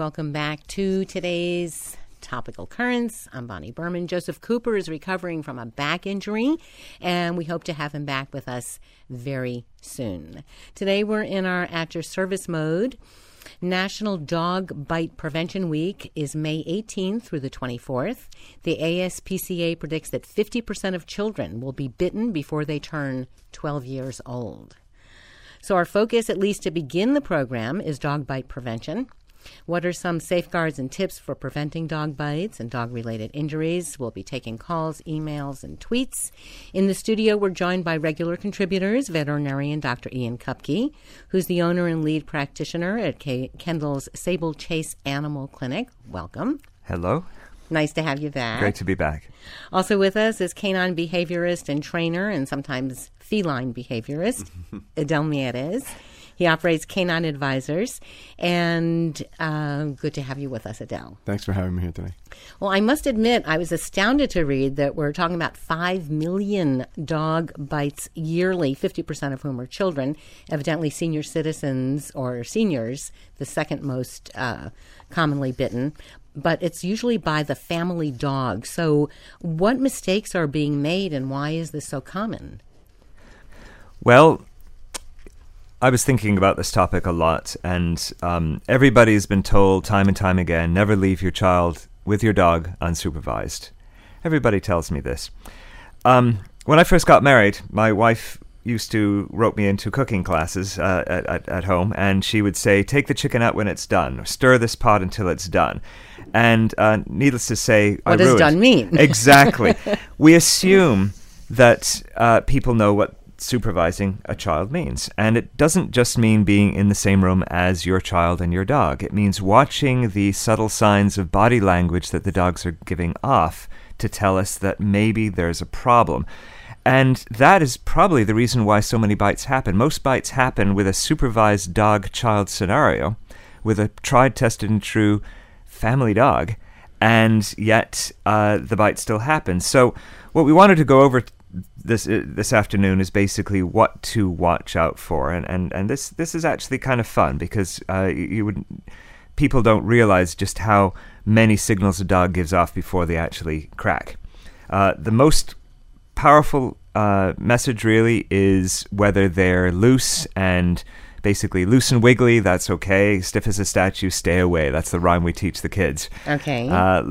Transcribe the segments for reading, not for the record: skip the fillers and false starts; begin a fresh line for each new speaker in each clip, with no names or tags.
welcome back to today's Topical Currents. I'm Bonnie Berman. Joseph Cooper is recovering from a back injury, and we hope to have him back with us very soon. Today we're in our At Your Service mode. National Dog Bite Prevention Week is May 18th through the 24th. The ASPCA predicts that 50% of children will be bitten before they turn 12 years old. So our focus, at least to begin the program, is dog bite prevention. What are some safeguards and tips for preventing dog bites and dog-related injuries? We'll be taking calls, emails, and tweets. In the studio, we're joined by regular contributors, veterinarian Dr. Ian Kupke, who's the owner and lead practitioner at Kendall's Sable Chase Animal Clinic. Welcome.
Hello.
Nice to have you back.
Great to be back.
Also with us is canine behaviorist and trainer, and sometimes feline behaviorist, Adel Mieres. He operates Canine Advisors, and good to have you with us, Adel.
Thanks for having me here today.
Well, I must admit, I was astounded to read that we're talking about 5 million dog bites yearly, 50% of whom are children, evidently senior citizens or seniors, the second most commonly bitten. But it's usually by the family dog. So what mistakes are being made, and why is this so common?
Well, I was thinking about this topic a lot, and everybody's been told time and time again, never leave your child with your dog unsupervised. Everybody tells me this. When I first got married, my wife used to rope me into cooking classes at home, and she would say, take the chicken out when it's done, or stir this pot until it's done. And needless to say,
what does done mean?
Exactly. We assume that people know what supervising a child means. And it doesn't just mean being in the same room as your child and your dog. It means watching the subtle signs of body language that the dogs are giving off to tell us that maybe there's a problem. And that is probably the reason why so many bites happen. Most bites happen with a supervised dog-child scenario, with a tried, tested, and true family dog, and yet the bite still happens. So what we wanted to go over this afternoon is basically what to watch out for, and this is actually kind of fun because people don't realize just how many signals a dog gives off before they actually crack. The most powerful message really is whether they're loose and basically loose and wiggly, that's okay. Stiff as a statue, stay away. That's the rhyme we teach the kids.
Okay.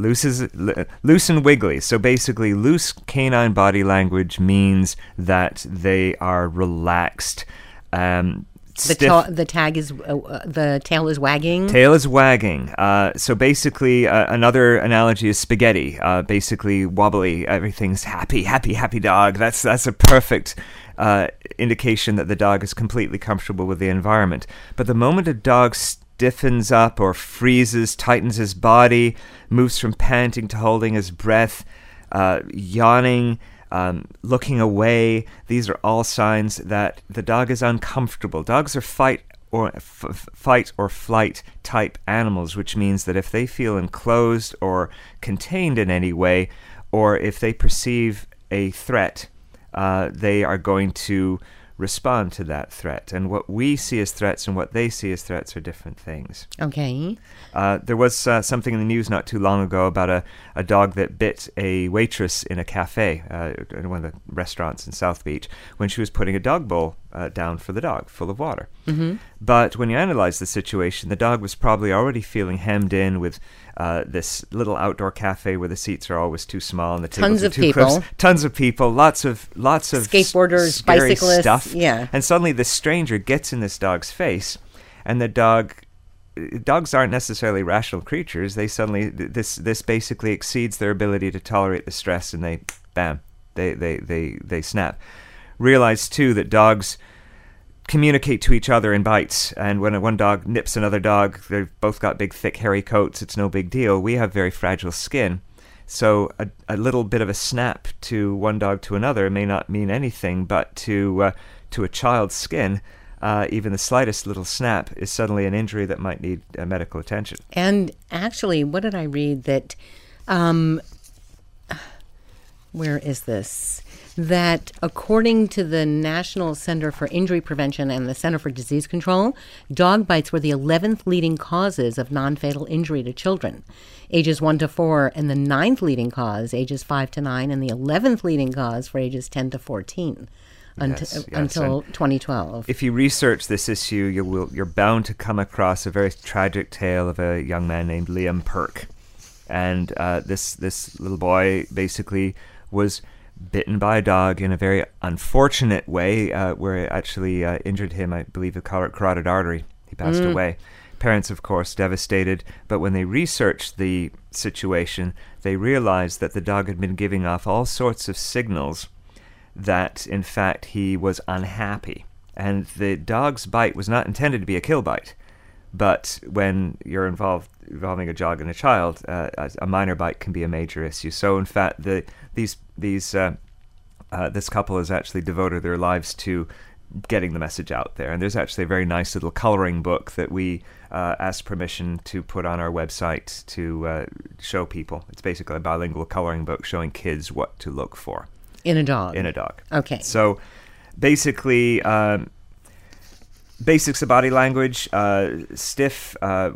Loose and wiggly. So basically, loose canine body language means that they are relaxed.
The tail is wagging.
Tail is wagging. So basically, another analogy is spaghetti. Basically, wobbly. Everything's happy dog. That's a perfect indication that the dog is completely comfortable with the environment. But the moment a dog stiffens up or freezes, tightens his body, moves from panting to holding his breath, yawning, looking away, these are all signs that the dog is uncomfortable. Dogs are fight or flight type animals, which means that if they feel enclosed or contained in any way, or if they perceive a threat, they are going to respond to that threat. And what we see as threats and what they see as threats are different things.
Okay.
There was something in the news not too long ago about a dog that bit a waitress in a cafe, in one of the restaurants in South Beach, when she was putting a dog bowl down for the dog, full of water. Mm-hmm. But when you analyze the situation, the dog was probably already feeling hemmed in with this little outdoor cafe where the seats are always too small and the tables are too close. Tons of people, lots of
skateboarders, bicyclists,
stuff.
Yeah.
And suddenly this stranger gets in this dog's face, and dogs aren't necessarily rational creatures. They suddenly this basically exceeds their ability to tolerate the stress, and they snap. Realize too that dogs communicate to each other in bites, and when one dog nips another dog, they've both got big, thick, hairy coats. It's no big deal. We have very fragile skin, so a little bit of a snap to one dog to another may not mean anything, but to a child's skin, even the slightest little snap is suddenly an injury that might need medical attention.
And actually, what did I read that? Where is this? that according to the National Center for Injury Prevention and the Center for Disease Control, dog bites were the 11th leading causes of non-fatal injury to children, ages 1 to 4, and the 9th leading cause, ages 5 to 9, and the 11th leading cause for ages 10 to 14. Until 2012.
If you research this issue, you're bound to come across a very tragic tale of a young man named Liam Perk. And this little boy basically was bitten by a dog in a very unfortunate way, where it actually injured him, I believe, a carotid artery. He passed away. Parents, of course, devastated, but when they researched the situation, they realized that the dog had been giving off all sorts of signals that, in fact, he was unhappy. And the dog's bite was not intended to be a kill bite. But when you're involving a dog and a child, a minor bite can be a major issue. So, in fact, this couple has actually devoted their lives to getting the message out there. And there's actually a very nice little coloring book that we asked permission to put on our website to show people. It's basically a bilingual coloring book showing kids what to look for.
In a dog?
In a dog.
Okay.
So basically, basics of body language, stiff,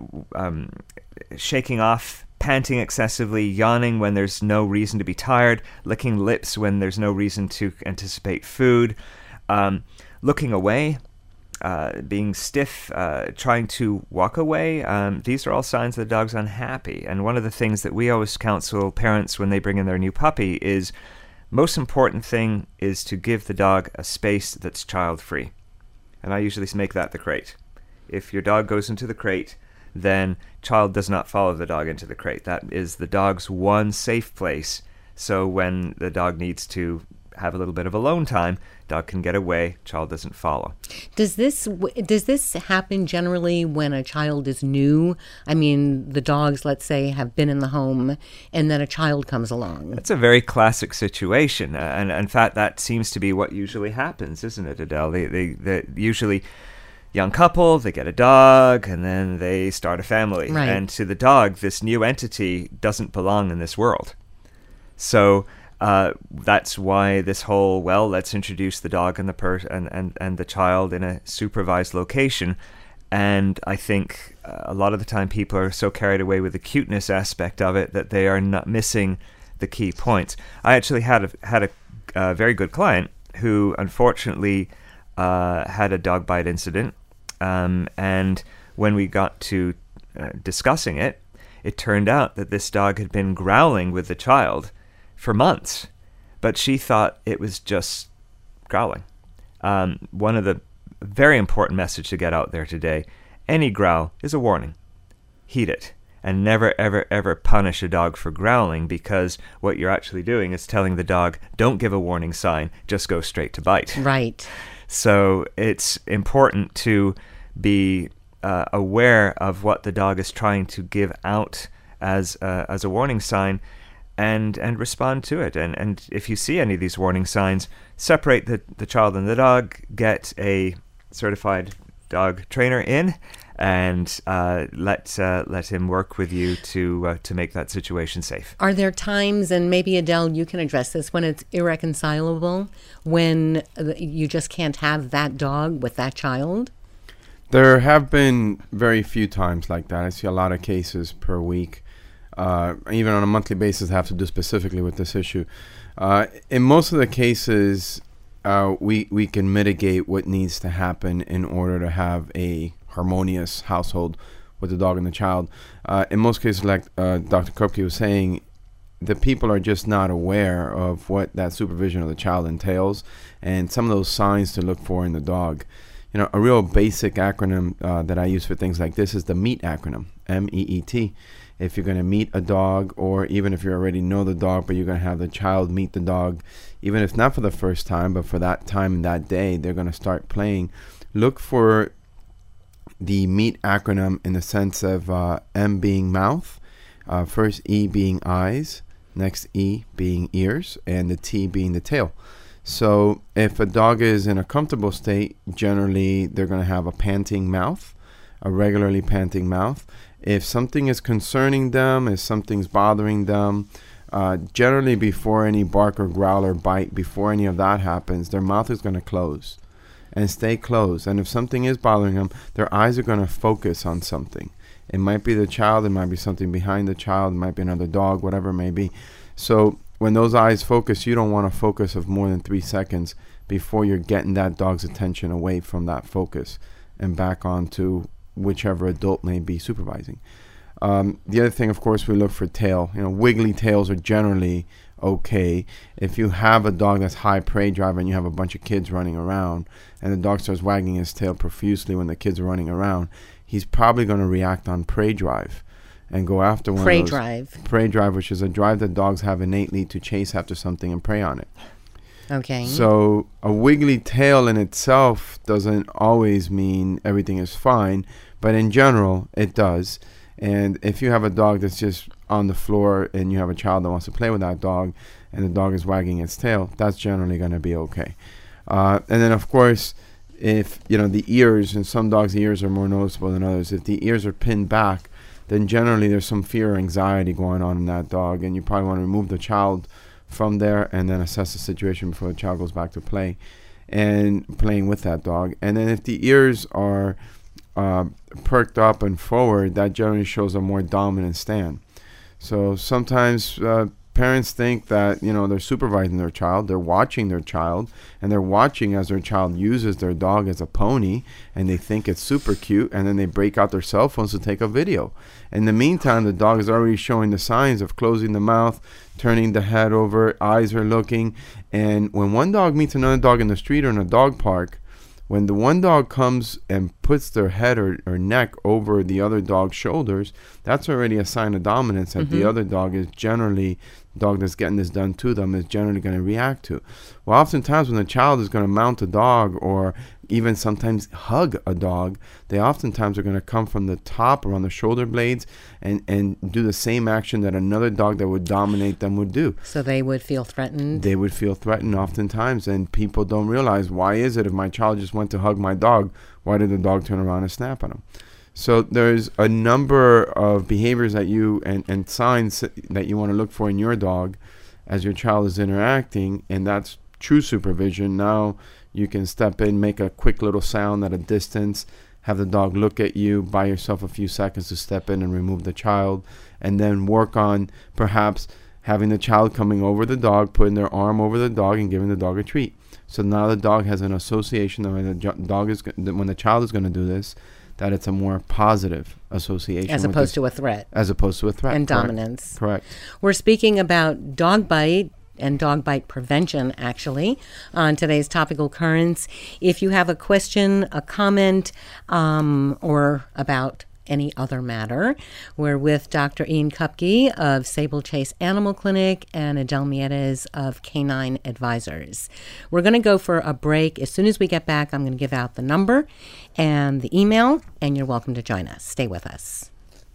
shaking off, panting excessively, yawning when there's no reason to be tired, licking lips when there's no reason to anticipate food, looking away, being stiff, trying to walk away. These are all signs that the dog's unhappy. And one of the things that we always counsel parents when they bring in their new puppy is, most important thing is to give the dog a space that's child-free. And I usually make that the crate. If your dog goes into the crate, then child does not follow the dog into the crate. That is the dog's one safe place. So when the dog needs to have a little bit of alone time, dog can get away, child doesn't follow.
Does this happen generally when a child is new? I mean, the dogs, let's say, have been in the home, and then a child comes along.
That's a very classic situation, and in fact, that seems to be what usually happens, isn't it, Adele? They usually young couple, they get a dog, and then they start a family.
Right.
And to the dog, this new entity doesn't belong in this world. So that's why this whole, let's introduce the dog and the and the child in a supervised location. And I think a lot of the time people are so carried away with the cuteness aspect of it that they are not missing the key points. I actually had a very good client who unfortunately had a dog bite incident. And when we got to discussing it, it turned out that this dog had been growling with the child for months, but she thought it was just growling. One of the very important message to get out there today, any growl is a warning. Heed it, and never, ever, ever punish a dog for growling, because what you're actually doing is telling the dog, don't give a warning sign, just go straight to bite.
Right.
So it's important to be aware of what the dog is trying to give out as a warning sign, and respond to it. And if you see any of these warning signs, separate the child and the dog, get a certified dog trainer in, and let him work with you to make that situation safe.
Are there times, and maybe Adele, you can address this, when it's irreconcilable, when you just can't have that dog with that child?
There have been very few times like that. I see a lot of cases per week. Even on a monthly basis, I have to do specifically with this issue. In most of the cases, we can mitigate what needs to happen in order to have a harmonious household with the dog and the child. In most cases, like Dr. Krupke was saying, the people are just not aware of what that supervision of the child entails and some of those signs to look for in the dog. You know, a real basic acronym that I use for things like this is the MEET acronym, MEET. If you're going to meet a dog, or even if you already know the dog, but you're going to have the child meet the dog, even if not for the first time, but for that time and that day, they're going to start playing. Look for the MEET acronym in the sense of M being mouth, first E being eyes, next E being ears, and the T being the tail. So if a dog is in a comfortable state, generally they're going to have a panting mouth, a regularly panting mouth. If something is concerning them, if something's bothering them, generally before any bark or growl or bite, before any of that happens, their mouth is going to close and stay closed. And if something is bothering them, their eyes are going to focus on something. It might be the child, it might be something behind the child, it might be another dog, whatever it may be. So when those eyes focus, you don't want a focus of more than 3 seconds before you're getting that dog's attention away from that focus and back onto whichever adult may be supervising. The other thing, of course, we look for tail. Wiggly tails are generally okay. If you have a dog that's high prey drive and you have a bunch of kids running around and the dog starts wagging his tail profusely when the kids are running around, he's probably going to react on prey drive and go after one
Prey
of those.
drive.
Prey drive, which is a drive that dogs have innately to chase after something and prey on it.
Okay.
So a wiggly tail in itself doesn't always mean everything is fine, but in general, it does. And if you have a dog that's just on the floor and you have a child that wants to play with that dog and the dog is wagging its tail, that's generally going to be okay. And then, of course, if, the ears, and some dogs' ears are more noticeable than others, if the ears are pinned back, then generally there's some fear or anxiety going on in that dog, and you probably want to remove the child from there and then assess the situation before the child goes back to play and playing with that dog. And then if the ears are perked up and forward, that generally shows a more dominant stand. So sometimes parents think that they're supervising their child, they're watching their child, and they're watching as their child uses their dog as a pony, and they think it's super cute, and then they break out their cell phones to take a video. In the meantime, the dog is already showing the signs of closing the mouth, turning the head over, eyes are looking. And when one dog meets another dog in the street or in a dog park, when the one dog comes and puts their head or neck over the other dog's shoulders, that's already a sign of dominance that the other dog is generally, the dog that's getting this done to them is generally going to react to. Well, oftentimes when the child is going to mount a dog or even sometimes hug a dog, they oftentimes are going to come from the top or on the shoulder blades and do the same action that another dog that would dominate them would do.
So they would feel threatened?
They would feel threatened oftentimes, and people don't realize, why is it if my child just went to hug my dog, why did the dog turn around and snap at him? So there's a number of behaviors that you and signs that you want to look for in your dog as your child is interacting, and that's true supervision. Now you can step in, make a quick little sound at a distance, have the dog look at you, buy yourself a few seconds to step in and remove the child, and then work on perhaps having the child coming over the dog, putting their arm over the dog and giving the dog a treat. So now the dog has an association that when the child is going to do this, that it's a more positive association.
As opposed to a threat.
As opposed to a threat.
And
correct.
dominance.
Correct.
We're speaking about dog bite and dog bite prevention, actually, on today's Topical Currents. If you have a question, a comment, or about any other matter, we're with Dr. Ian Kupke of Sable Chase Animal Clinic and Adele Mieres of Canine Advisors. We're going to go for a break. As soon as we get back, I'm going to give out the number and the email, and you're welcome to join us. Stay with us.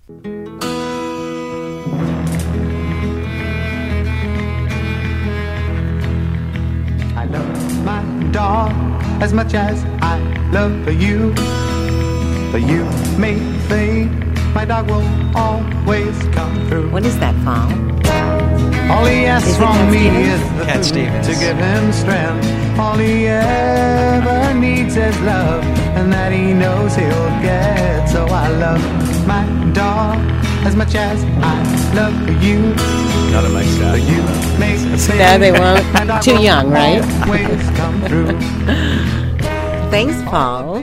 I love my dog as much as I love you. But you may think my dog will always come through.
What is that, Paul?
All he asks from me is
Cat Stevens.
to give him strength. All he ever needs is love, and that he knows he'll get. So I love my dog as much as I love you.
Not a nice guy.
But you may think
No, they won't.
my dog
Too
will
young, right?
always come through.
Thanks, Paul.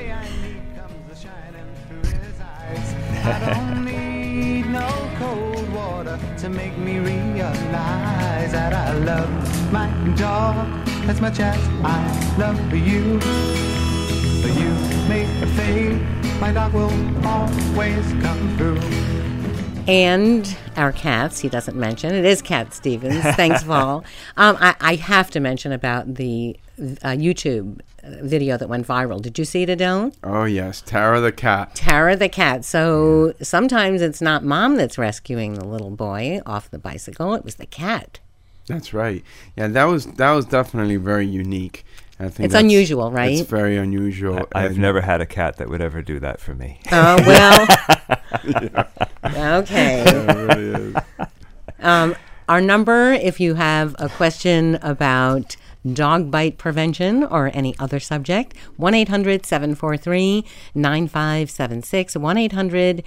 I don't need no cold water to make me realize that I love my dog as much as I love you. But you may think my dog will always come through.
And our cats, he doesn't mention. It is Cat Stevens. Thanks, Paul. I have to mention about the YouTube video that went viral. Did you see it, Adele?
Oh, yes. Tara the cat.
Tara the cat. So sometimes it's not mom that's rescuing the little boy off the bicycle. It was the cat.
That's right. Yeah, that was definitely very unique. I think
It's unusual, right?
It's very unusual.
I've
and-
never had a cat that would ever do that for me.
Oh, well. Okay.
Yeah, it really is.
Our number, if you have a question about dog bite prevention or any other subject, 1-800-743-9576,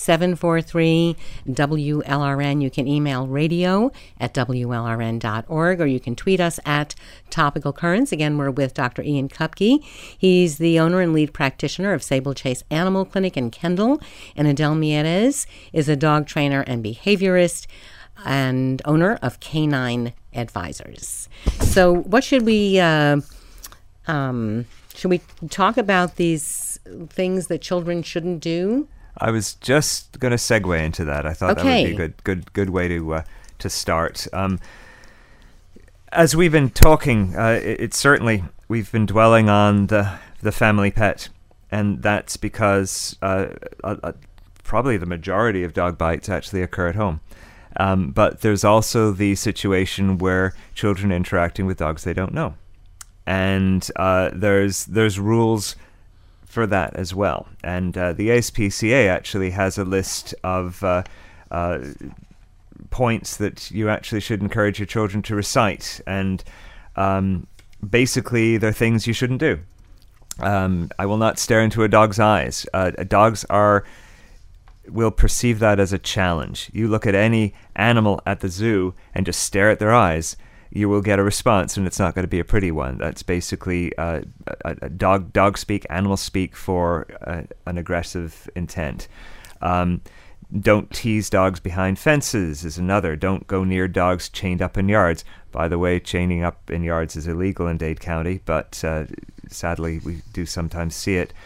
1-800-743-WLRN. You can email radio@WLRN.org, or you can tweet us at Topical Currents. Again, we're with Dr. Ian Kupke. He's the owner and lead practitioner of Sable Chase Animal Clinic in Kendall, and Adele Mieres is a dog trainer and behaviorist and owner of Canine Advisors. So what should we talk about these things that children shouldn't do?
I was just going to segue into that. I thought that would be a good way to start. As we've been talking, it's certainly we've been dwelling on the family pet, and that's because probably the majority of dog bites actually occur at home. But there's also the situation where children interacting with dogs they don't know, and there's rules for that as well. And the ASPCA actually has a list of points that you actually should encourage your children to recite, and basically they're things you shouldn't do. I will not stare into a dog's eyes. Dogs will perceive that as a challenge. You look at any animal at the zoo and just stare at their eyes, you will get a response, and it's not going to be a pretty one. That's basically a dog speak, animal speak for an aggressive intent. Don't tease dogs behind fences is another. Don't go near dogs chained up in yards. By the way, chaining up in yards is illegal in Dade County, but sadly we do sometimes see it.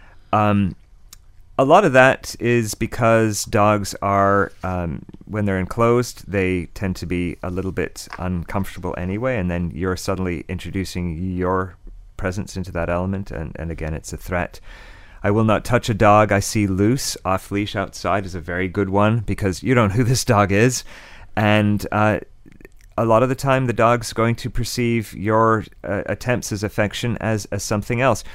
A lot of that is because dogs are, when they're enclosed, they tend to be a little bit uncomfortable anyway, and then you're suddenly introducing your presence into that element, and again, it's a threat. I will not touch a dog I see loose. Off-leash outside is a very good one, because you don't know who this dog is, and a lot of the time the dog's going to perceive your attempts as affection as something else.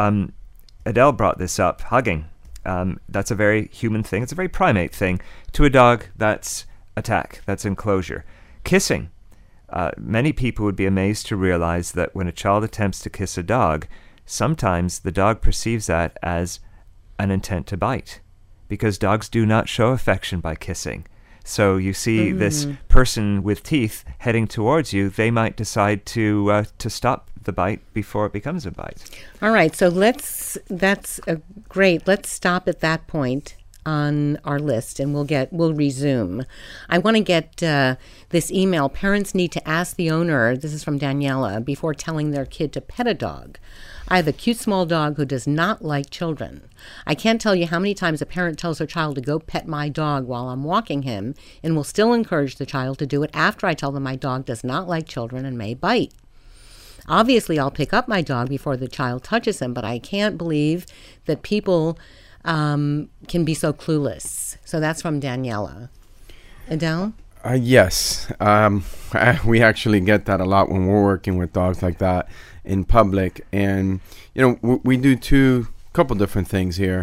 Adele brought this up, hugging. That's a very human thing. It's a very primate thing. To a dog, that's attack. That's enclosure. Kissing. Many people would be amazed to realize that when a child attempts to kiss a dog, sometimes the dog perceives that as an intent to bite, because dogs do not show affection by kissing. So you see this person with teeth heading towards you, they might decide to stop the bite before it becomes a bite.
All right, so that's great. Let's stop at that point on our list, and we'll resume. I want to get this email. Parents need to ask the owner, this is from Daniela, before telling their kid to pet a dog. I have a cute small dog who does not like children. I can't tell you how many times a parent tells their child to go pet my dog while I'm walking him, and will still encourage the child to do it after I tell them my dog does not like children and may bite. Obviously, I'll pick up my dog before the child touches him, but I can't believe that people can be so clueless. So that's from Daniela. Adele?
Yes. We actually get that a lot when we're working with dogs like that in public. And, we do couple different things here.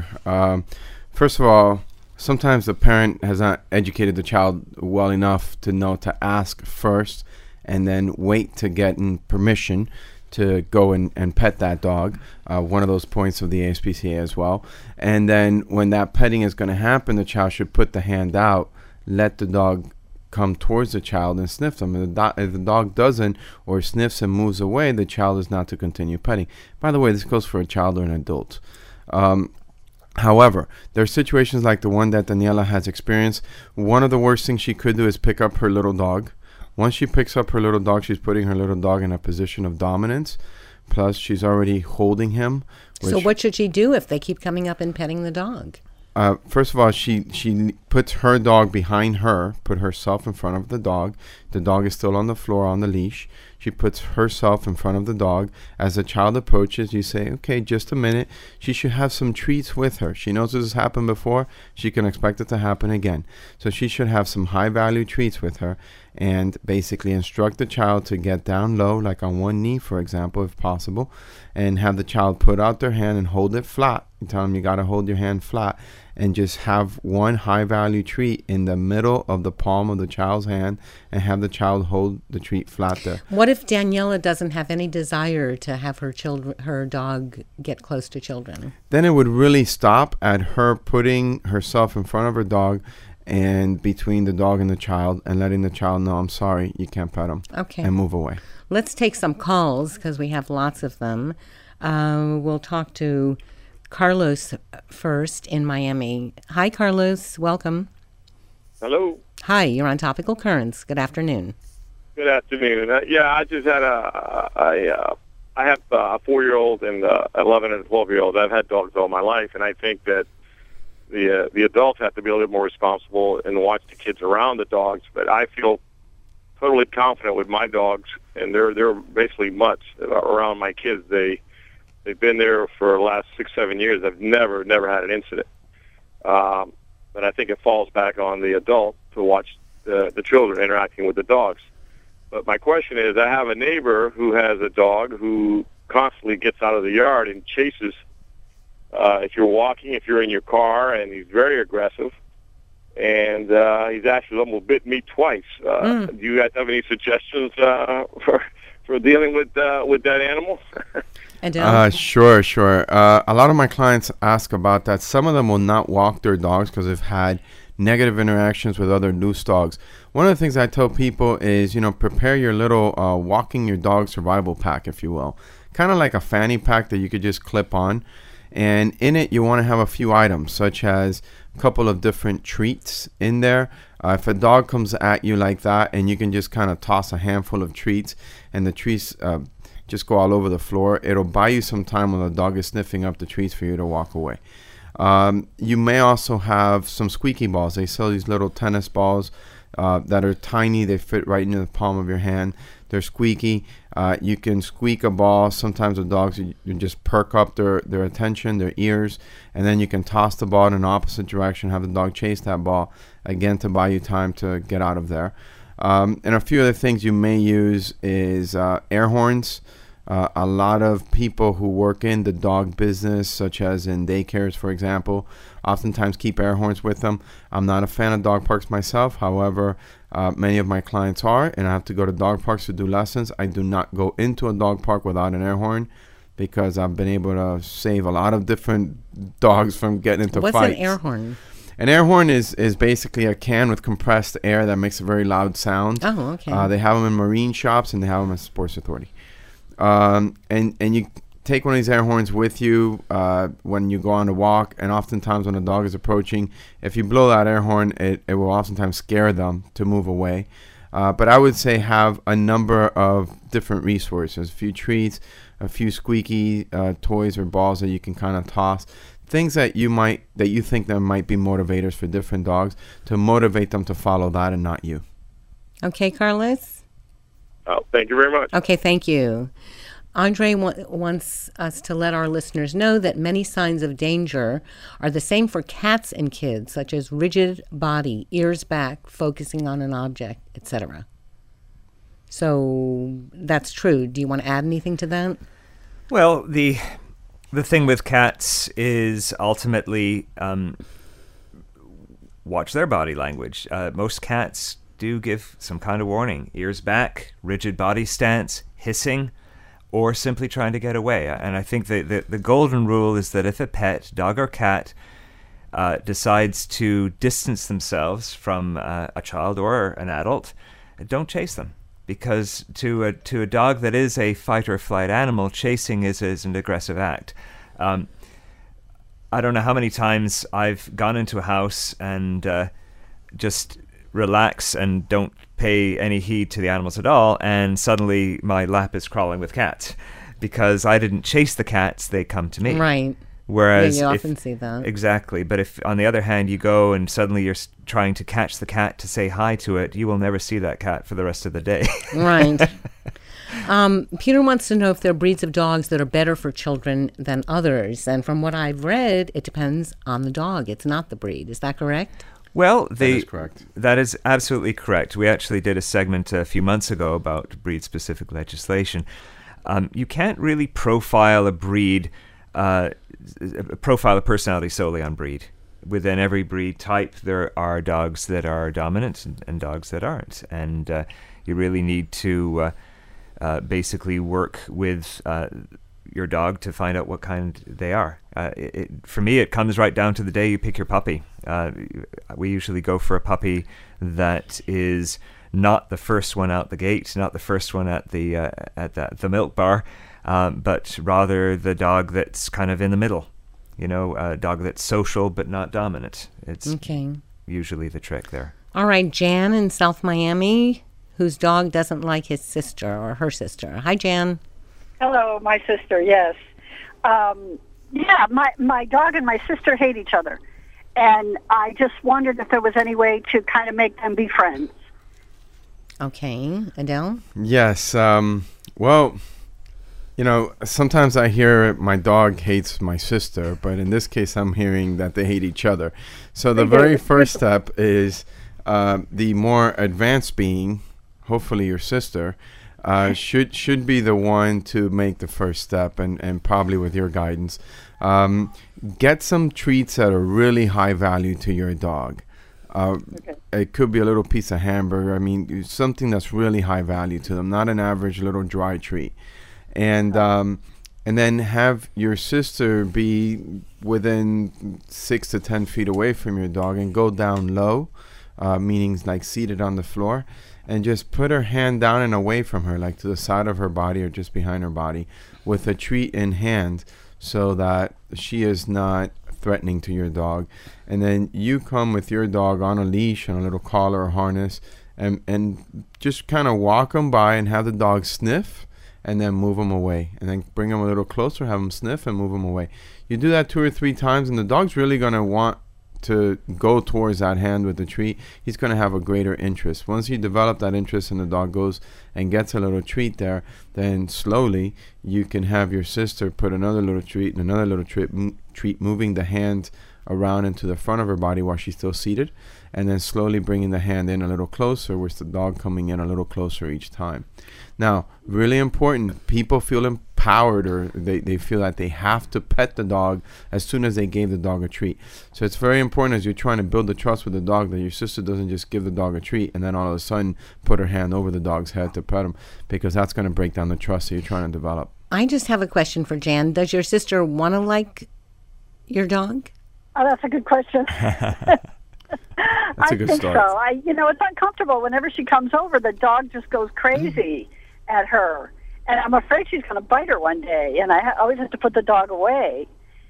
First of all, sometimes the parent has not educated the child well enough to know to ask first, and then wait to get permission to go and pet that dog. One of those points of the ASPCA as well. And then when that petting is going to happen, the child should put the hand out, let the dog come towards the child and sniff them. If the dog doesn't, or sniffs and moves away, the child is not to continue petting. By the way, this goes for a child or an adult. However, there are situations like the one that Daniela has experienced. One of the worst things she could do is pick up her little dog. Once she picks up her little dog, she's putting her little dog in a position of dominance. Plus, she's already holding him.
So what should she do if they keep coming up and petting the dog?
First of all, she puts her dog behind her, put herself in front of the dog. The dog is still on the floor on the leash. She puts herself in front of the dog. As the child approaches, you say, okay, just a minute. She should have some treats with her. She knows this has happened before. She can expect it to happen again. So she should have some high-value treats with her. and basically instruct the child to get down low, like on one knee, for example, if possible, and have the child put out their hand and hold it flat. You tell them you got to hold your hand flat, and just have one high value treat in the middle of the palm of the child's hand, and have the child hold the treat flat there.
What if Daniela doesn't have any desire to have her dog get close to children?
Then it would really stop at her putting herself in front of her dog and between the dog and the child, and letting the child know, I'm sorry, you can't pet him.
Okay.
And move away.
Let's take some calls because we have lots of them. We'll talk to Carlos first in Miami. Hi, Carlos. Welcome.
Hello.
Hi, you're on Topical Currents. Good afternoon.
Good afternoon. I just had I have a 4-year-old and 11 and 12-year-old. I've had dogs all my life, and I think that the adults have to be a little bit more responsible and watch the kids around the dogs. But I feel totally confident with my dogs, and they're basically mutts around my kids. They've been there for the last 6-7 years. I've never had an incident. But I think it falls back on the adult to watch the children interacting with the dogs. But my question is, I have a neighbor who has a dog who constantly gets out of the yard and chases. If you're walking, if you're in your car, and he's very aggressive, and he's actually almost bit me twice. Do you guys have any suggestions for dealing with that animal?
Sure. A lot of my clients ask about that. Some of them will not walk their dogs because they've had negative interactions with other loose dogs. One of the things I tell people is, prepare your little walking your dog survival pack, if you will. Kind of like a fanny pack that you could just clip on. And in it, you want to have a few items, such as a couple of different treats in there. If a dog comes at you like that, and you can just kind of toss a handful of treats, and the treats just go all over the floor, it'll buy you some time when the dog is sniffing up the treats for you to walk away. You may also have some squeaky balls. They sell these little tennis balls that are tiny. They fit right into the palm of your hand. They're squeaky. You can squeak a ball. Sometimes with dogs, you just perk up their attention, their ears, and then you can toss the ball in an opposite direction, have the dog chase that ball, again, to buy you time to get out of there. And a few other things you may use is air horns. A lot of people who work in the dog business, such as in daycares, for example, oftentimes keep air horns with them. I'm not a fan of dog parks myself. However, many of my clients are, and I have to go to dog parks to do lessons. I do not go into a dog park without an air horn because I've been able to save a lot of different dogs from getting into fights.
What's an air horn?
An air horn is basically a can with compressed air that makes a very loud sound.
Oh, okay.
They have them in marine shops, and they have them at Sports Authority. And you take one of these air horns with you when you go on a walk, and oftentimes when a dog is approaching, if you blow that air horn, it will oftentimes scare them to move away. But I would say have a number of different resources, a few treats, a few squeaky toys or balls that you can kind of toss. Things that you think that might be motivators for different dogs to motivate them to follow that and not you.
Okay, Carlos?
Oh, thank you very much.
Okay, thank you. Andre wants us to let our listeners know that many signs of danger are the same for cats and kids, such as rigid body, ears back, focusing on an object, etc. So that's true. Do you want to add anything to that?
Well, the thing with cats is ultimately watch their body language. Most cats do give some kind of warning. Ears back, rigid body stance, hissing, or simply trying to get away. And I think the golden rule is that if a pet, dog or cat, decides to distance themselves from a child or an adult, don't chase them. Because to a dog that is a fight or flight animal, chasing is an aggressive act. I don't know how many times I've gone into a house and just relax and don't pay any heed to the animals at all, and suddenly my lap is crawling with cats. Because I didn't chase the cats, they come to me.
Right.
Whereas
you often see that.
Exactly. But if, on the other hand, you go and suddenly you're trying to catch the cat to say hi to it, you will never see that cat for the rest of the day.
Right. Peter wants to know if there are breeds of dogs that are better for children than others. And from what I've read, it depends on the dog. It's not the breed. Is that correct?
Well,
That is correct.
That is absolutely correct. We actually did a segment a few months ago about breed-specific legislation. You can't really profile a breed, profile a personality solely on breed. Within every breed type, there are dogs that are dominant and dogs that aren't. And you really need to basically work with your dog to find out what kind they are. For me, it comes right down to the day you pick your puppy. We usually go for a puppy that is not the first one out the gate, not the first one at the milk bar, but rather the dog that's kind of in the middle. You know, a dog that's social but not dominant. It's usually the trick there.
All right, Jan in South Miami, whose dog doesn't like his sister or her sister. Hi, Jan.
Hello, my sister, yes. My dog and my sister hate each other. And I just wondered if there was any way to kind of make them be friends.
Okay, Adele?
Yes. Well, you know, sometimes I hear my dog hates my sister, but in this case, I'm hearing that they hate each other. So the very first step is the more advanced being, hopefully your sister, should be the one to make the first step, and probably with your guidance. Get some treats that are really high value to your dog. It could be a little piece of hamburger. I mean, something that's really high value to them, not an average little dry treat. And then have your sister be within 6 to 10 feet away from your dog and go down low, meaning like seated on the floor, and just put her hand down and away from her, like to the side of her body or just behind her body, with a treat in hand, so that she is not threatening to your dog. And then you come with your dog on a leash and a little collar or harness, and just kind of walk them by and have the dog sniff, and then move them away, and then bring them a little closer, have them sniff, and move them away. You do that 2 or 3 times, and the dog's really going to want to go towards that hand with the treat. He's going to have a greater interest. Once you develop that interest and the dog goes and gets a little treat there, then slowly you can have your sister put another little treat and another little treat, moving the hand around into the front of her body while she's still seated, and then slowly bringing the hand in a little closer, with the dog coming in a little closer each time. Now, really important, people feel empowered, or they feel that they have to pet the dog as soon as they gave the dog a treat. So it's very important, as you're trying to build the trust with the dog, that your sister doesn't just give the dog a treat and then all of a sudden put her hand over the dog's head to pet him, because that's going to break down the trust that you're trying to develop.
I just have a question for Jan. Does your sister want to like your dog?
Oh, that's a good question.
That's a good start.
I think so. It's uncomfortable. Whenever she comes over, the dog just goes crazy at her. And I'm afraid she's going to bite her one day. And I always have to put the dog away,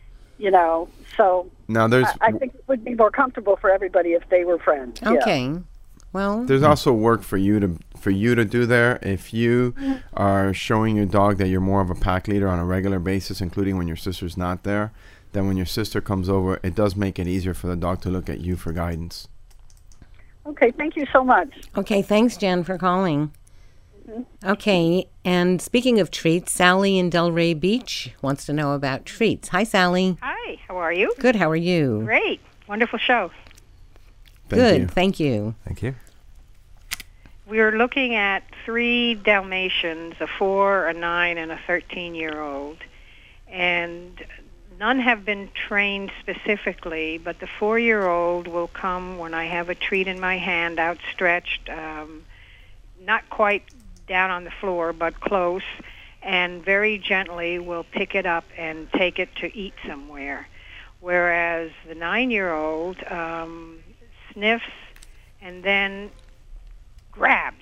So
now
I think it would be more comfortable for everybody if they were friends.
Okay.
Yeah.
Well,
there's also work for you to do there. If you are showing your dog that you're more of a pack leader on a regular basis, including when your sister's not there, then when your sister comes over, it does make it easier for the dog to look at you for guidance.
Okay, thank you so much.
Okay, thanks, Jan, for calling. Okay, and speaking of treats, Sally in Delray Beach wants to know about treats. Hi, Sally.
Hi, how are you?
Good, how are you?
Great. Wonderful show.
Good, thank you.
Thank you.
We're looking at 3 Dalmatians, a 4, a 9, and a 13-year-old. And none have been trained specifically, but the 4-year-old will come when I have a treat in my hand, outstretched, not quite down on the floor, but close, and very gently will pick it up and take it to eat somewhere. Whereas the 9-year-old sniffs and then grabs.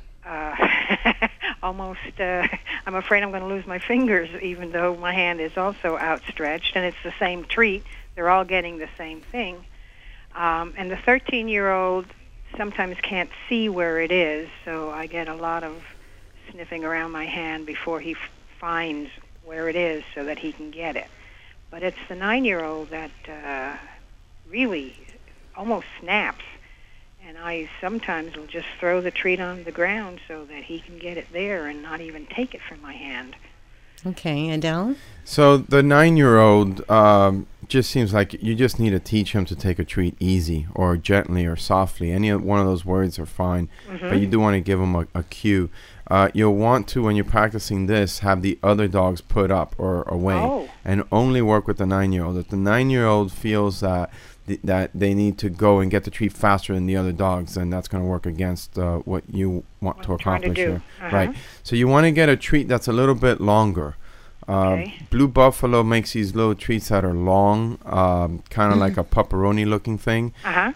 Almost, I'm afraid I'm going to lose my fingers, even though my hand is also outstretched, and it's the same treat. They're all getting the same thing. And the 13-year-old sometimes can't see where it is, so I get a lot of sniffing around my hand before he finds where it is so that he can get it. But it's the 9-year-old that really almost snaps. And I sometimes will just throw the treat on the ground so that he can get it there and not even take it from my hand.
Okay, Adele?
So the 9-year-old, just seems like you just need to teach him to take a treat easy or gently or softly. Any one of those words are fine, but you do want to give him a cue. You'll want to, when you're practicing this, have the other dogs put up or away, and only work with the 9-year-old. If the 9-year-old feels that that they need to go and get the treat faster than the other dogs, then that's going to work against what you want to accomplish here. Right. So you want to get a treat that's a little bit longer. Blue Buffalo makes these little treats that are long, kind of like a pepperoni looking thing.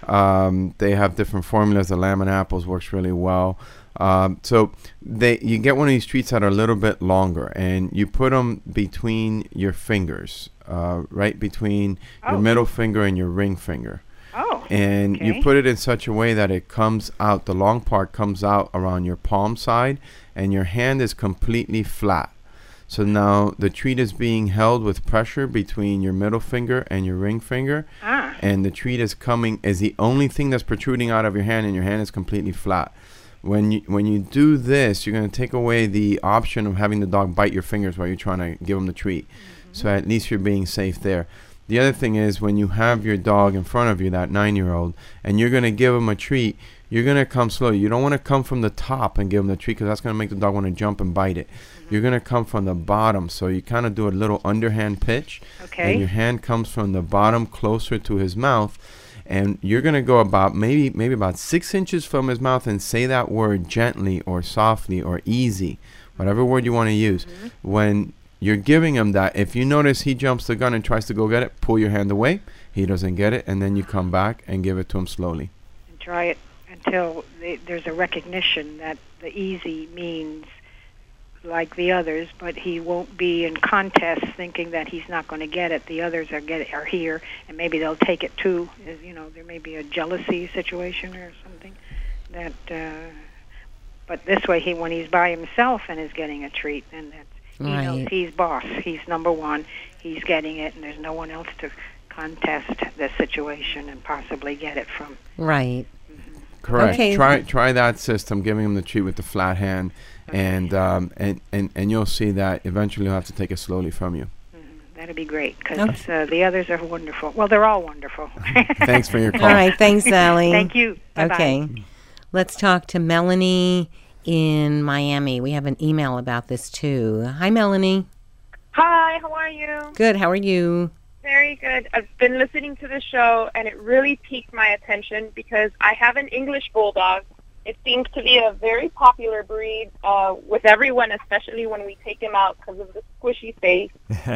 They have different formulas. The lemon apples works really well. So you get one of these treats that are a little bit longer, and you put them between your fingers, right between your middle finger and your ring finger. And you put it in such a way that it comes out, the long part comes out around your palm side, and your hand is completely flat. So now the treat is being held with pressure between your middle finger and your ring finger, and the treat is the only thing that's protruding out of your hand, and your hand is completely flat. When you do this, you're going to take away the option of having the dog bite your fingers while you're trying to give him the treat. So at least you're being safe there. The other thing is, when you have your dog in front of you, that 9-year-old, and you're going to give him a treat, you're going to come slowly. You don't want to come from the top and give him the treat, because that's going to make the dog want to jump and bite it. You're going to come from the bottom. So you kind of do a little underhand pitch. And your hand comes from the bottom closer to his mouth. And you're going to go about maybe about 6 inches from his mouth and say that word gently or softly or easy, whatever word you want to use. When you're giving him that, if you notice he jumps the gun and tries to go get it, pull your hand away. He doesn't get it, and then you come back and give it to him slowly.
And try it until there's a recognition that the easy means like the others, but he won't be in contest thinking that he's not going to get it. The others are here, and maybe they'll take it too. You know, there may be a jealousy situation or something. But this way, when he's by himself and is getting a treat, then he knows he's boss. He's number one. He's getting it, and there's no one else to contest the situation and possibly get it from.
Right.
Correct.
Okay.
Try that system, giving him the treat with the flat hand, and you'll see that eventually he'll have to take it slowly from you.
That'd be great, because the others are wonderful. Well, they're all wonderful.
Thanks for your call.
All right. Thanks, Sally.
Thank you. Bye-bye.
Okay. Let's talk to Melanie in Miami. We have an email about this too. Hi, Melanie.
Hi, how are you?
Good. How are you?
Very good. I've been listening to the show, and it really piqued my attention because I have an English Bulldog. It seems to be a very popular breed with everyone, especially when we take him out because of the squishy face.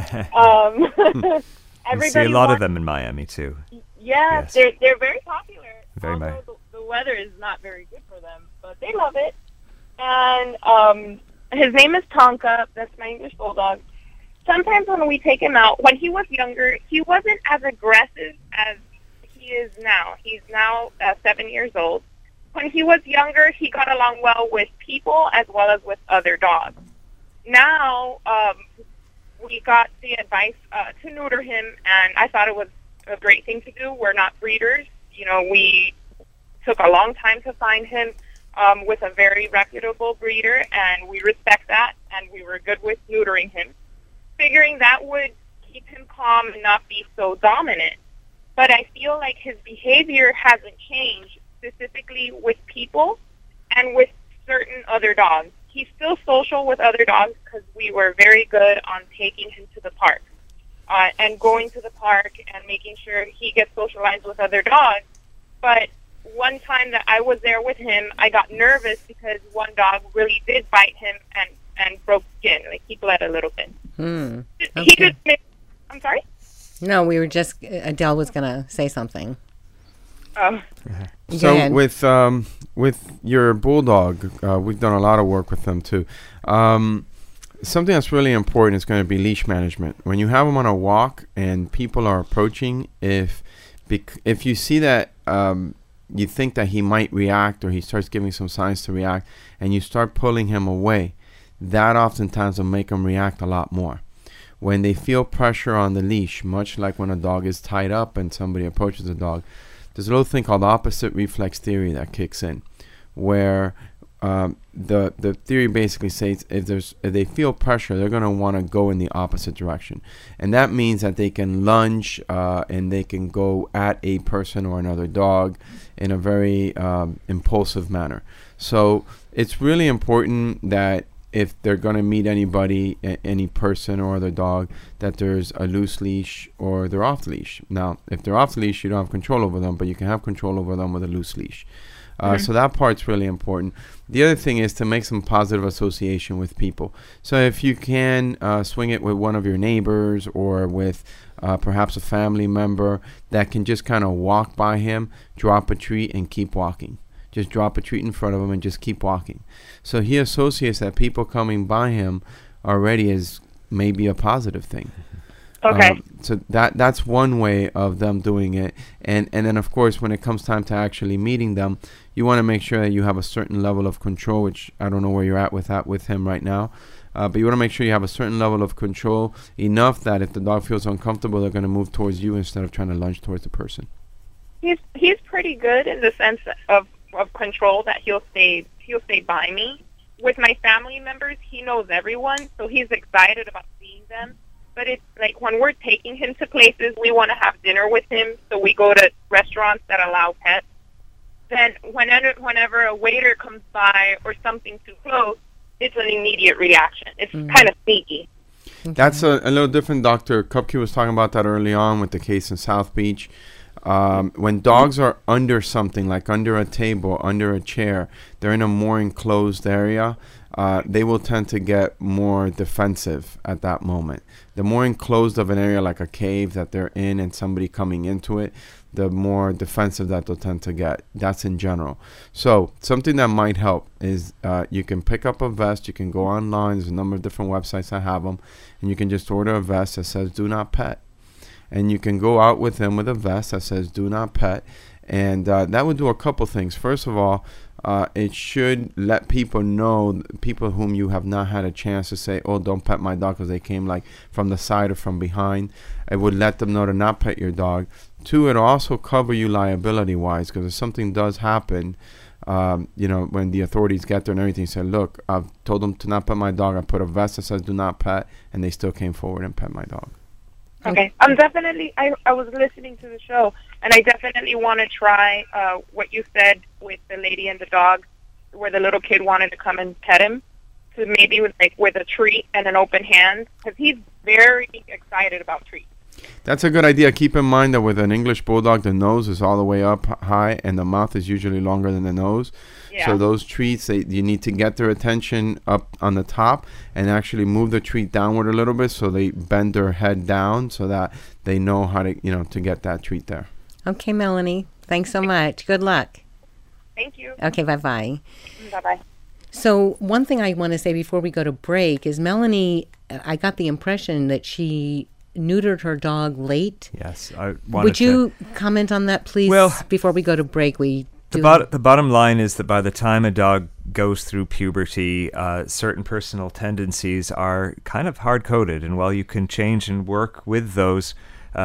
You see a lot of them in Miami, too.
Yes. They're very popular.
Very much.
The weather is not very good for them, but they love it. And his name is Tonka. That's my English Bulldog. Sometimes when we take him out, when he was younger, he wasn't as aggressive as he is now. He's now 7 years old. When he was younger, he got along well with people as well as with other dogs. Now, we got the advice to neuter him, and I thought it was a great thing to do. We're not breeders. You know, we took a long time to find him with a very reputable breeder, and we respect that, and we were good with neutering him, figuring that would keep him calm and not be so dominant. But I feel like his behavior hasn't changed, specifically with people and with certain other dogs. He's still social with other dogs because we were very good on taking him to the park and going to the park and making sure he gets socialized with other dogs. But one time that I was there with him, I got nervous because one dog really did bite him and broke skin. Like, he bled a little bit.
Okay.
I'm sorry?
No, we were just, Adele was going to say something.
So with your Bulldog, we've done a lot of work with them too. Something that's really important is going to be leash management. When you have them on a walk and people are approaching, if you see that you think that he might react or he starts giving some signs to react, and you start pulling him away, that oftentimes will make him react a lot more. When they feel pressure on the leash, much like when a dog is tied up and somebody approaches the dog, there's a little thing called opposite reflex theory that kicks in, where the theory basically states if they feel pressure, they're going to want to go in the opposite direction, and that means that they can lunge and they can go at a person or another dog in a very impulsive manner. So it's really important that if they're going to meet anybody, any person or other dog, that there's a loose leash or they're off leash. Now, if they're off leash, you don't have control over them, but you can have control over them with a loose leash. So that part's really important. The other thing is to make some positive association with people. So if you can swing it with one of your neighbors or with perhaps a family member that can just kind of walk by him, drop a treat and keep walking. Just drop a treat in front of him and just keep walking. So he associates that people coming by him already as maybe a positive thing.
Okay.
So that's one way of them doing it. And then, of course, when it comes time to actually meeting them, you want to make sure that you have a certain level of control, which I don't know where you're at with that with him right now. But you want to make sure you have a certain level of control, enough that if the dog feels uncomfortable, they're going to move towards you instead of trying to lunge towards the person.
He's pretty good in the sense of control, that he'll stay by me. With my family members, he knows everyone, so he's excited about seeing them. But it's like when we're taking him to places, we want to have dinner with him, so we go to restaurants that allow pets. Then whenever a waiter comes by or something too close, it's an immediate reaction. It's kind of sneaky.
That's a little different. Dr. Kupke was talking about that early on with the case in South Beach. When dogs are under something, like under a table, under a chair, they're in a more enclosed area, they will tend to get more defensive at that moment. The more enclosed of an area, like a cave that they're in and somebody coming into it, the more defensive that they'll tend to get. That's in general. So something that might help is you can pick up a vest. You can go online. There's a number of different websites that have them. And you can just order a vest that says "Do Not Pet." And you can go out with them with a vest that says "Do Not Pet." And that would do a couple things. First of all, it should let people know, people whom you have not had a chance to say, "Oh, don't pet my dog," because they came like from the side or from behind. It would let them know to not pet your dog. Two, it'll also cover you liability-wise, because if something does happen, when the authorities get there and everything, say, "Look, I've told them to not pet my dog. I put a vest that says "Do Not Pet," and they still came forward and pet my dog.
Okay. I'm definitely, I was listening to the show, and I definitely want to try what you said with the lady and the dog, where the little kid wanted to come and pet him, to maybe with a treat and an open hand, because he's very excited about treats.
That's a good idea. Keep in mind that with an English Bulldog, the nose is all the way up high, and the mouth is usually longer than the nose. Yeah. So those treats, you need to get their attention up on the top and actually move the treat downward a little bit, so they bend their head down so that they know how to, to get that treat there.
Okay, Melanie. Thanks so much. Good luck.
Thank you.
Okay, bye-bye.
Bye-bye.
So one thing I want to say before we go to break is Melanie, I got the impression that she neutered her dog late.
Yes. Would
Would you comment on that, please?
Well,
before we go to break,
the bottom line is that by the time a dog goes through puberty, certain personal tendencies are kind of hard-coded, and while you can change and work with those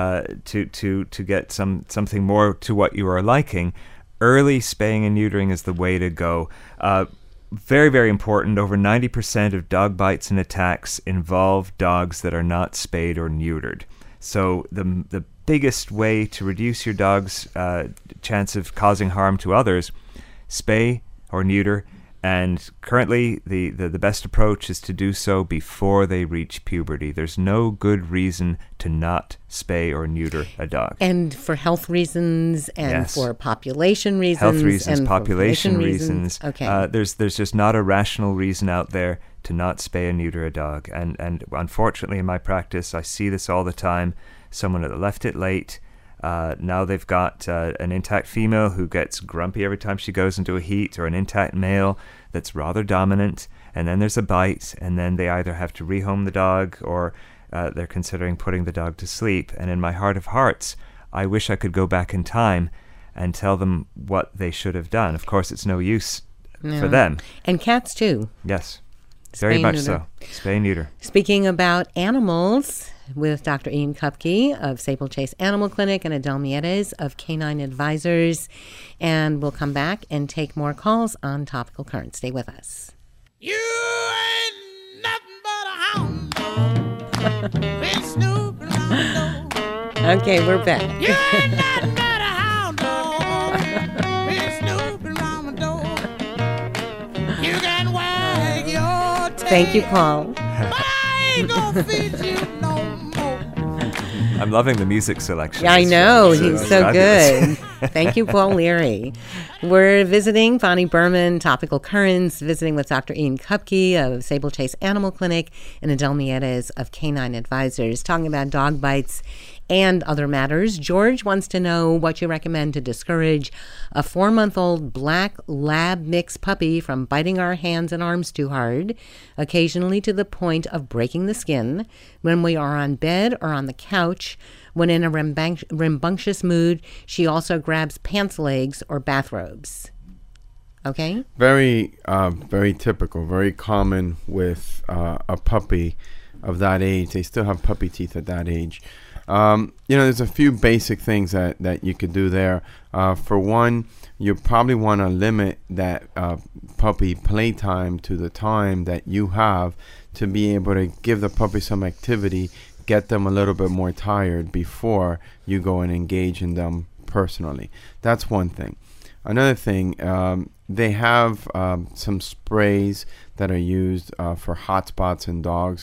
to get something more to what you are liking, early spaying and neutering is the way to go. Very, very important. Over 90% of dog bites and attacks involve dogs that are not spayed or neutered. So the biggest way to reduce your dog's chance of causing harm to others, spay or neuter. And currently, the best approach is to do so before they reach puberty. There's no good reason to not spay or neuter a dog.
And for health reasons, and
yes.
for population reasons.
Health reasons,
and
population reasons.
Okay.
There's just not a rational reason out there to not spay and neuter a dog. And unfortunately, in my practice, I see this all the time. Someone that left it late. Now they've got an intact female who gets grumpy every time she goes into a heat, or an intact male that's rather dominant, and then there's a bite, and then they either have to rehome the dog, or they're considering putting the dog to sleep. And in my heart of hearts, I wish I could go back in time and tell them what they should have done. Of course, it's no use for them.
And cats too.
Yes. Very
Spay,
much
neuter.
so. Spay, neuter.
Speaking about animals, with Dr. Ian Kupke of Sable Chase Animal Clinic and Adele Mieres of Canine Advisors. And we'll come back and take more calls on Topical Current. Stay with us.
You ain't nothing but a hound dog. Been snooping around the door.
Okay, we're back.
You ain't nothing but a hound dog. Been snooping around the door. You can wag your tail.
Thank you, Paul.
But I ain't gonna feed you no more.
I'm loving the music selection.
I know,
It's
he's so
fabulous.
good. Thank you, Paul Leary. We're visiting Bonnie Berman, Topical Currents, visiting with Dr. Ian Kupke of Sable Chase Animal Clinic and Adele Mieres of Canine Advisors, talking about dog bites and other matters. George wants to know what you recommend to discourage a 4-month-old black lab mix puppy from biting our hands and arms too hard, occasionally to the point of breaking the skin, when we are on bed or on the couch. When in a rambunctious mood, she also grabs pants legs or bathrobes. Okay?
Very typical, very common with a puppy of that age. They still have puppy teeth at that age. There's a few basic things that you could do there. For one, you probably want to limit that puppy playtime to the time that you have to be able to give the puppy some activity, get them a little bit more tired before you go and engage in them personally. That's one thing. Another thing, they have some sprays that are used for hot spots in dogs.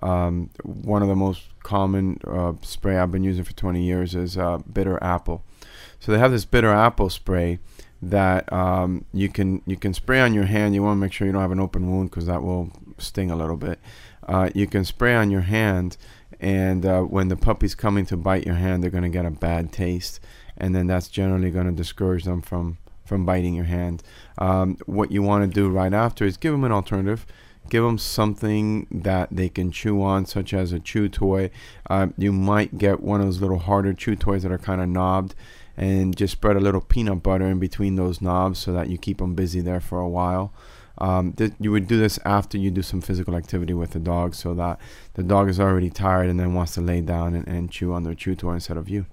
One of the most common spray I've been using for 20 years is bitter apple. So they have this bitter apple spray that you can spray on your hand. You want to make sure you don't have an open wound because that will sting a little bit. You can spray on your hand, and when the puppy's coming to bite your hand, they're going to get a bad taste, and then that's generally going to discourage them from biting your hand. What you want to do right after is give them an alternative. Give them something that they can chew on, such as a chew toy. You might get one of those little harder chew toys that are kind of knobbed, and just spread a little peanut butter in between those knobs so that you keep them busy there for a while. You would do this after you do some physical activity with the dog, so that the dog is already tired and then wants to lay down and chew on their chew toy instead of you.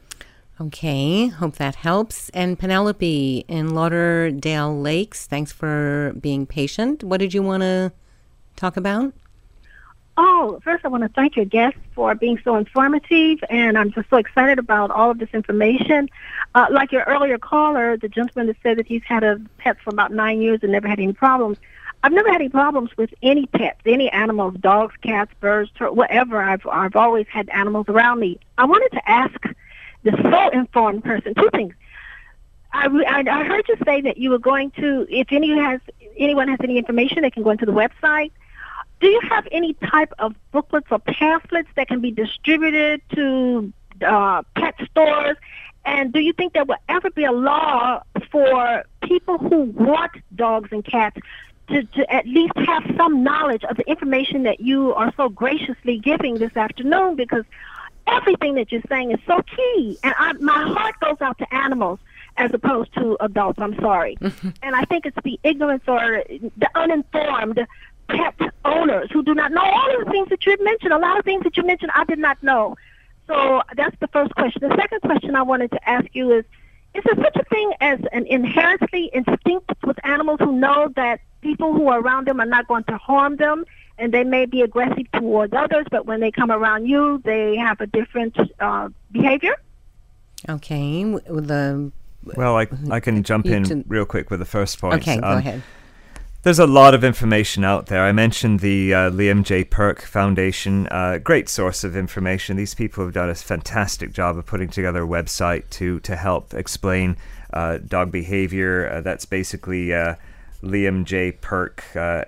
Okay, hope that helps. And Penelope in Lauderdale Lakes, thanks for being patient. What did you want to talk about?
Oh, first I want to thank your guests for being so informative, and I'm just so excited about all of this information. Like your earlier caller, the gentleman that said that he's had a pet for about 9 years and never had any problems. I've never had any problems with any pets, any animals, dogs, cats, birds, whatever. I've always had animals around me. I wanted to ask the so informed person two things. I heard you say that you were going to, if anyone has any information, they can go into the website. Do you have any type of booklets or pamphlets that can be distributed to pet stores? And do you think there will ever be a law for people who want dogs and cats to at least have some knowledge of the information that you are so graciously giving this afternoon? Because everything that you're saying is so key. And my heart goes out to animals as opposed to adults. I'm sorry. And I think it's the ignorance or the uninformed pet owners who do not know all of the things that you mentioned. A lot of things that you mentioned I did not know. So that's the first question. The second question I wanted to ask you is there such a thing as an inherently instinct with animals who know that people who are around them are not going to harm them, and they may be aggressive towards others, but when they come around you, they have a different behavior?
Okay.
Well, I can jump in real quick with the first point.
Okay, go ahead.
There's a lot of information out there. I mentioned the Liam J. Perk Foundation, great source of information. These people have done a fantastic job of putting together a website to help explain dog behavior. That's basically Liam J. Perk,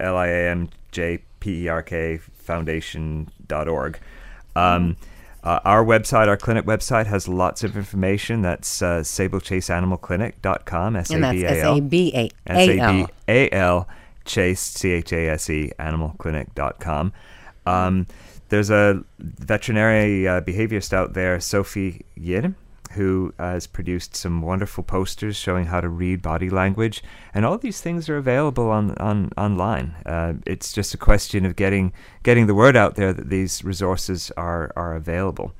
LIAMJPERK Foundation.org. Our website, our clinic website, has lots of information. That's sablechaseanimalclinic.com,
And that's S-A-B-A-L.
S-A-B-A-L, Chase, C-H-A-S-E, animalclinic.com. There's a veterinary behaviorist out there, Sophie Yin, who has produced some wonderful posters showing how to read body language, and all these things are available online. It's just a question of getting the word out there that these resources are available.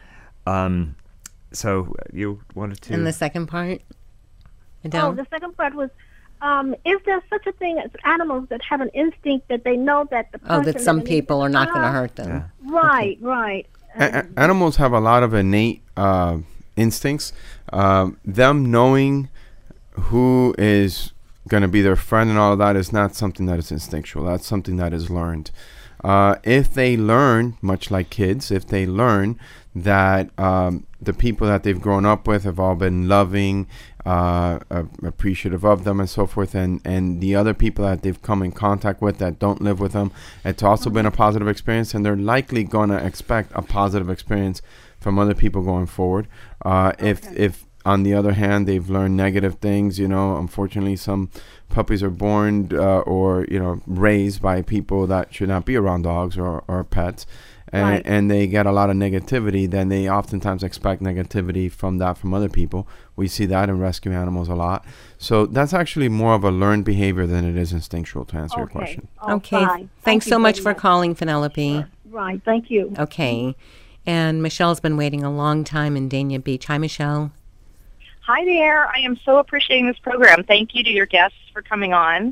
So you wanted to...
And the second part? Adele?
Oh, the second part was, is there such a thing as animals that have an instinct that they know that the person...
Oh, that some people are not going to hurt them.
Yeah.
Right, right.
Animals have a lot of innate instincts. Them knowing who is going to be their friend and all of that is not something that is instinctual. That's something that is learned. If they learn, much like kids, if they learn that the people that they've grown up with have all been loving, appreciative of them and so forth, and the other people that they've come in contact with that don't live with them, it's also been a positive experience, and they're likely going to expect a positive experience from other people going forward. If on the other hand they've learned negative things, unfortunately some puppies are born or raised by people that should not be around dogs or pets. And they get a lot of negativity, then they oftentimes expect negativity from other people. We see that in rescue animals a lot. So that's actually more of a learned behavior than it is instinctual, to answer your question.
Okay.
Fine.
Thanks
Thank
so
you
much
very
for
much.
calling, Penelope.
Right, thank you.
Okay. And Michelle's been waiting a long time in Dania Beach. Hi, Michelle.
Hi there. I am so appreciating this program. Thank you to your guests for coming on.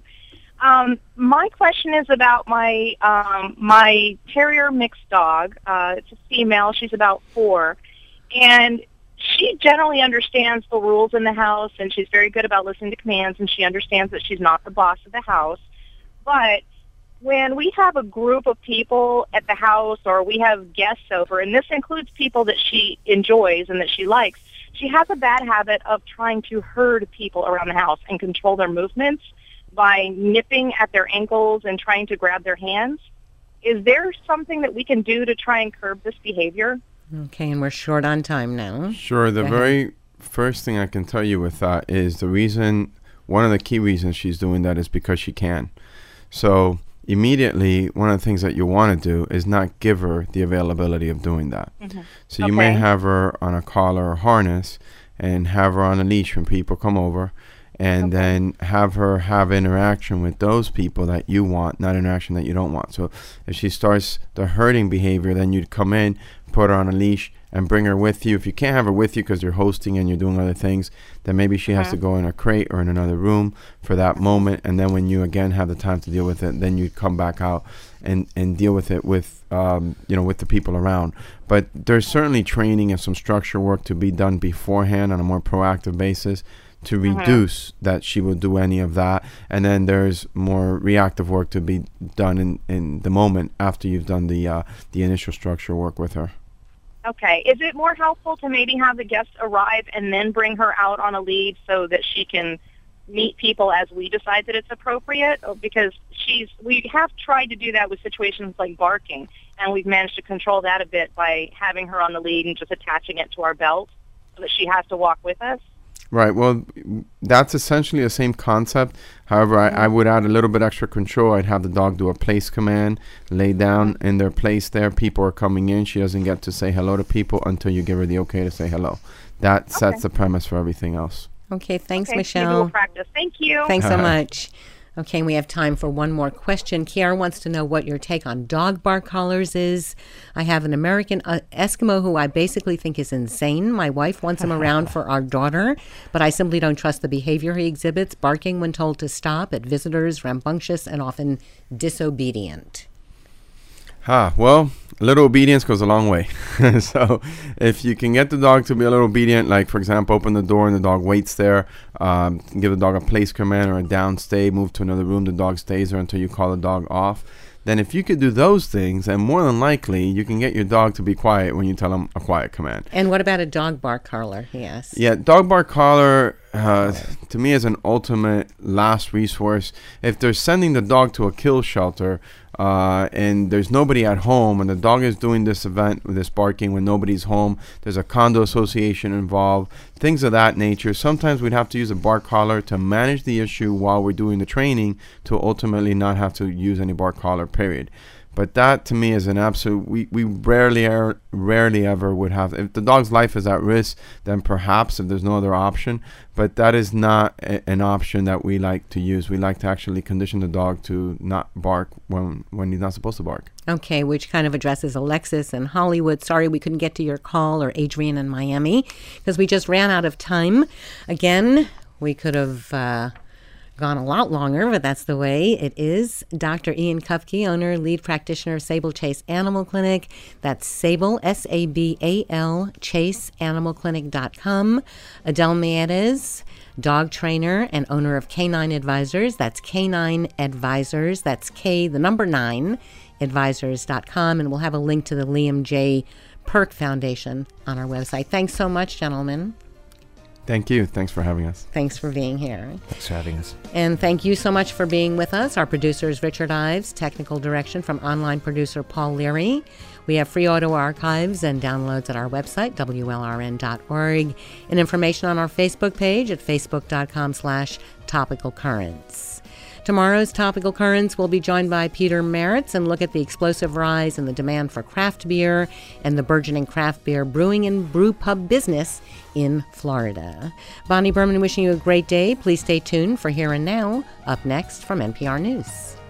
My question is about my my terrier mixed dog. It's a female. She's about 4. And she generally understands the rules in the house, and she's very good about listening to commands, and she understands that she's not the boss of the house. But when we have a group of people at the house or we have guests over, and this includes people that she enjoys and that she likes, she has a bad habit of trying to herd people around the house and control their movements by nipping at their ankles and trying to grab their hands. Is there something that we can do to try and curb this behavior?
Okay, and we're short on time now.
Sure. The very first thing I can tell you with that is one of the key reasons she's doing that is because she can. So immediately, one of the things that you want to do is not give her the availability of doing that. Mm-hmm. So you may have her on a collar or harness and have her on a leash when people come over, and then have her have interaction with those people that you want, not interaction that you don't want. So if she starts the herding behavior, then you'd come in, put her on a leash, and bring her with you. If you can't have her with you because you're hosting and you're doing other things, then maybe she has to go in a crate or in another room for that moment. And then when you again have the time to deal with it, then you'd come back out and deal with it with with the people around. But there's certainly training and some structure work to be done beforehand on a more proactive basis to reduce that she will do any of that. And then there's more reactive work to be done in the moment after you've done the initial structure work with her.
Okay. Is it more helpful to maybe have the guest arrive and then bring her out on a lead so that she can meet people as we decide that it's appropriate? Because we have tried to do that with situations like barking, and we've managed to control that a bit by having her on the lead and just attaching it to our belt so that she has to walk with us.
Right. Well, that's essentially the same concept. However, I would add a little bit extra control. I'd have the dog do a place command, lay down in their place there. People are coming in. She doesn't get to say hello to people until you give her the okay to say hello. That sets the premise for everything else.
Okay, thanks,
Maybe
Michelle.
we'll practice. Thank you.
Thanks so much. Okay, we have time for one more question. Kiara wants to know what your take on dog bark collars is. I have an American Eskimo who I basically think is insane. My wife wants him around for our daughter, but I simply don't trust the behavior he exhibits, barking when told to stop, at visitors, rambunctious, and often disobedient.
Well, a little obedience goes a long way. So if you can get the dog to be a little obedient, like, for example, open the door and the dog waits there, give the dog a place command or a down stay, move to another room, the dog stays there until you call the dog off. Then if you could do those things, then more than likely you can get your dog to be quiet when you tell him a quiet command.
And what about a dog bark collar? Yes.
Yeah, dog bark collar to me is an ultimate last resource. If they're sending the dog to a kill shelter and there's nobody at home and the dog is doing this event with this barking when nobody's home, there's a condo association involved, things of that nature, sometimes we'd have to use a bark collar to manage the issue while we're doing the training to ultimately not have to use any bark collar, period. But that to me is an absolute. We rarely ever would have. If the dog's life is at risk, then perhaps if there's no other option. But that is not an option that we like to use. We like to actually condition the dog to not bark when he's not supposed to bark.
Okay, which kind of addresses Alexis in Hollywood. Sorry we couldn't get to your call, or Adrian in Miami, because we just ran out of time. Again, we could have gone a lot longer, but that's the way it is. Dr. Ian Kupke, owner, lead practitioner of Sable Chase Animal Clinic. That's Sable, S-A-B-A-L, chaseanimalclinic.com. Adele Mieres, dog trainer and owner of K9 Advisors. That's K9 Advisors. That's K, the number 9, advisors.com. And we'll have a link to the Liam J. Perk Foundation on our website. Thanks so much, gentlemen.
Thank you. Thanks for having us.
Thanks for being here.
Thanks for having us.
And thank you so much for being with us. Our producer is Richard Ives, technical direction from online producer Paul Leary. We have free audio archives and downloads at our website, WLRN.org, and information on our Facebook page at facebook.com/topicalcurrents. Tomorrow's Topical Currents will be joined by Peter Maritz and look at the explosive rise in the demand for craft beer and the burgeoning craft beer brewing and brew pub business in Florida. Bonnie Berman wishing you a great day. Please stay tuned for Here and Now, up next from NPR News.